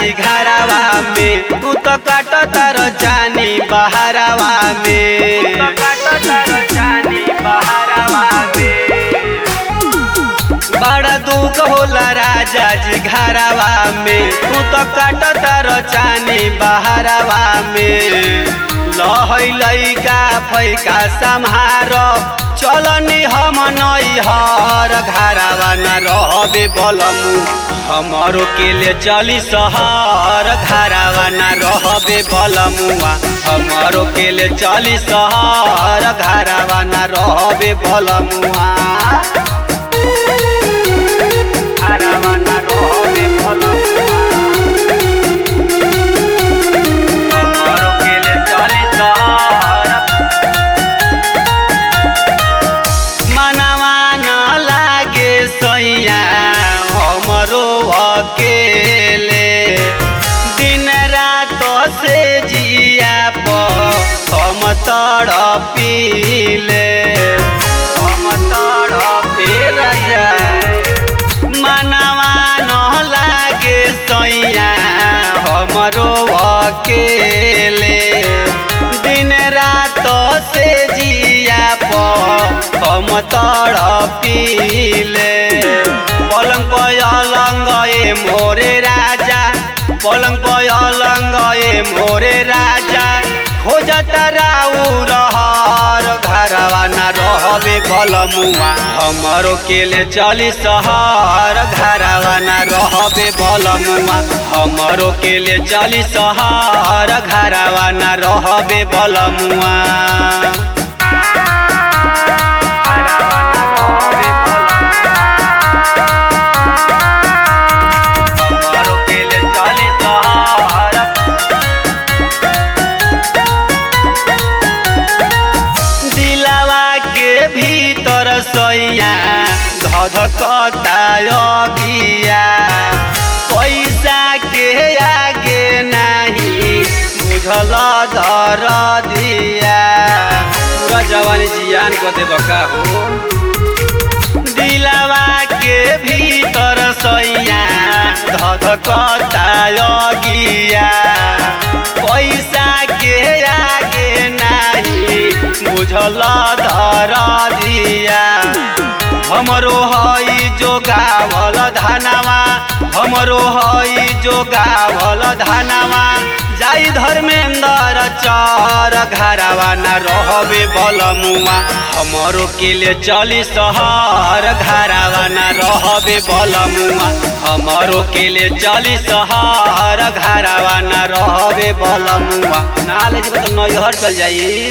जी घरवा में, तू तो काट तार जानी बहरवा में, बड़ा दुख होला राजा जी घरवा में, तू तो काट तार जानी बहरवा में। लहै लैका फैका सम्हार चलनी हम नैहर, घरवा न रहबे बलमु हमरो के ले चली शहर, घरवा न रहबे बलमुआ हमरो के ले चली शहर, घरवा न रहबे बलमुआ घरवा न रहबे बलमुआ हमरो के ले चली शहर। मनवा न लागे सैया हमरो अकेले, दिन रात से जिया हम तड़पिले, हम तड़पे राजा। मनवा न लागे सैया हमरो अकेले, दिन रात से जिया हम तड़पिले। पलंग पलंग ए मोरे राजा, पलंग पलंग ए मोरे राजा, खोजत राउर हर, घरवा न रहबे बलमुआ हमरो के ले चली शहर, घरवा न रहबे बलमुआ हमरो के ले चली शहर, घरवा न रहबे बलमुआ। भीतर सैया धधकता अगिया, पैसा के आगे नहीं बुझल दरदिया, पूरा जवानी जियान को दे बका हो। दिलवा के भीतर सैया धधकता अगिया, पैसा के आगे नहीं बुझल दरदिया। हमरो हई जो गावल धनवा, हमरो हई जो गावल धनवा, जाई धर्मेंद्र चर, घरवा न रहबे बलमुआ हमरो के ले चली शहर, घरवा न रहबे बलमुआ हमरो के ले चली शहर, घरवा न रहबे बलमुआ। ना ले तो नैहर चल जाई।